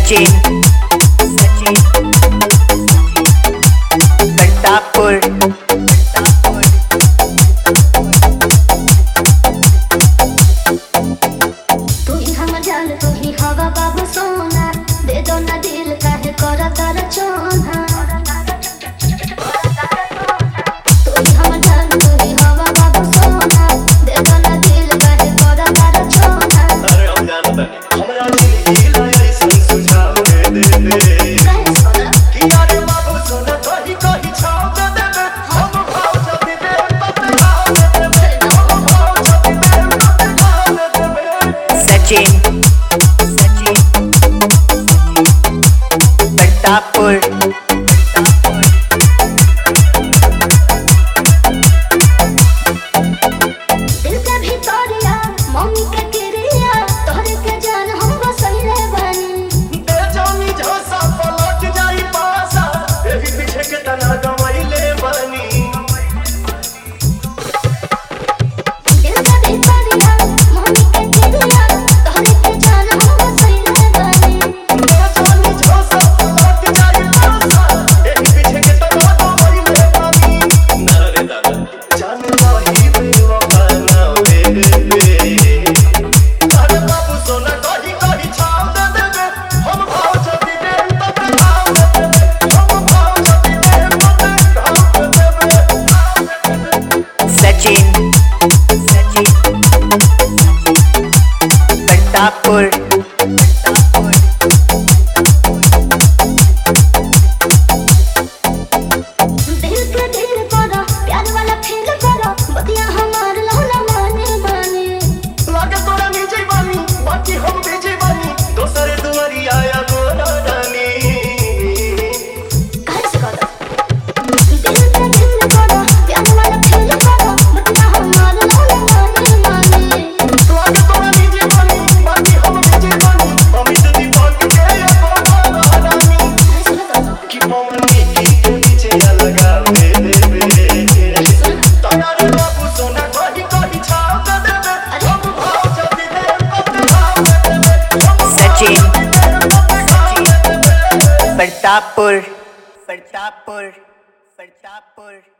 सचिन प्रतापपुर तू ही हमर जान तू ही हवा बाबू सोना दे दो ना दिल काहे करा तारा चोना तू ही हमर जान तू ही हवा बाबू सोना दे दो ना दिल काहे करा तारा चोना अरे हम जानत है हमरा दिल की लाए सुन सुझाव दे काहे सोना कि यारे बाबू सोना कही छाव दे दे हम भाव जब दे तब भाव दे दे हम भाव जब दे तब भाव दे दे सचिन प्रतापपुर दिल के भीतरिया मम्मी के किरिया तोहरे के जान हम बसैले बानी दे जानी झोसा पलट जाई पासा एही पीछे के तना गवैले बानी दिल के भीतरिया मम्मी के किरिया तोहरे के जान हम बसैले बानी दे जानी झोसा पलट जाई पासा एही पीछे के तना गवैले बानी नरे दादा जान वही बेवफा ना वे अरे बाबू सोना कही छाव दे दे हम भाव जब दे तब भाव दे दे हम भाव जब दे तब भाव दे दे सचिन प्रतापपुर दिल के दिल करो प्यार वाला फील करो बतिया हमार लहला माने माने लागे तोरा नीचे बानी बाकी हम भेजे बानी दोसरे दुआरी आया गोरा रानी काहे से करो दिल के दिल करो प्यार वाला फील करो बतिया हमार लहला माने माने लागे तोरा नीचे बानी बाकी हम भेजे बानी अमित दीपक के या गोरा रानी काहे से करो कि पवनी के नीचे लगा दे तारे बाबू सोना कही छाव दे दे हम भाव जब दे तब भाव दे दे सचिन प्रतापपुर